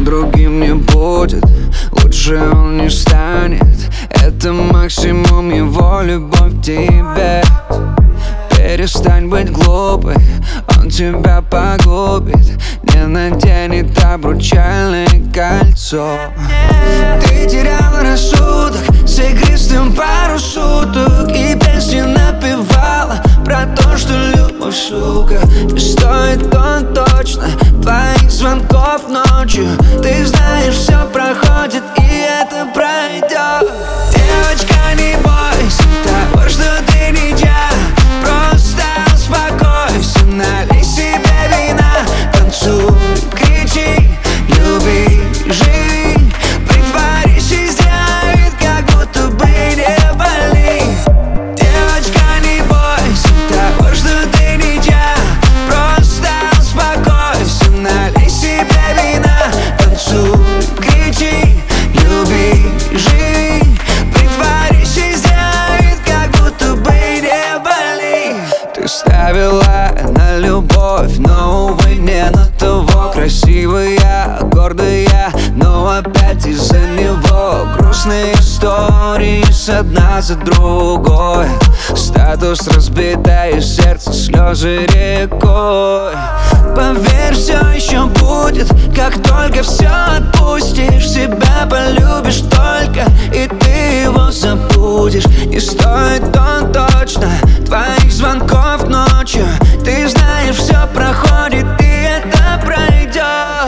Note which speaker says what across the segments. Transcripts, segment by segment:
Speaker 1: другим не будет, лучше он не станет. Это максимум его любовь к тебе. Перестань быть глупой, он тебя погубит. Не наденет обручальное кольцо. Ты теряла рассудок с игристым пару суток и песни напевала про то, что любовь, сука, не стоит он точно твоих звонков ночью. Ты знаешь, все проходит и это пройдет. Девочка, не бойся того, что ты ничья. Просто успокойся, налей себе вина, танцуй, кричи, люби, живи. Притворись и сделай вид, как будто бы не болит. Девочка, не бойся того, что ты ничья. Просто успокойся, налей себе вина, танцуй, кричи, люби, живи. Притворись и сделай вид, как будто бы не болит. Ты ставила на любовь, но, увы, не на того. Красивая, гордая, но опять из-за него грустные истории с одна за другой. Статус разбитое сердце, слезы рекой. Поверь, все еще будет, как только все отпустишь. Себя полюбишь только, и ты его забудешь. Не стоит он точно твоих звонков ночью. Ты знаешь, все проходит, и это пройдет.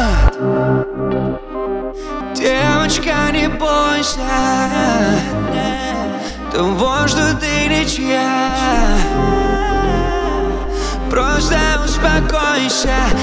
Speaker 1: Девочка, не бойся того, что ты ничья. Просто успокойся,